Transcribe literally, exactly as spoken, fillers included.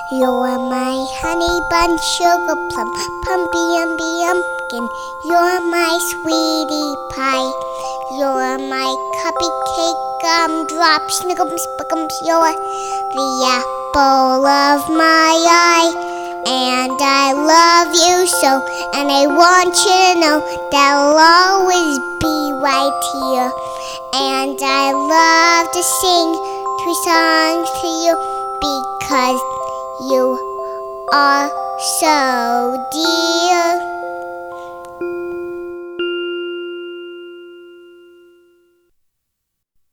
You're my honey bun, sugar plum, pumpy umby umpkin. You're my sweetie pie. You're my cupcake gumdrop, snickums, spickums. You're the apple of my eye. And I love you so, and I want you to know that I'll always be right here. And I love to sing three songs to you because you are so dear.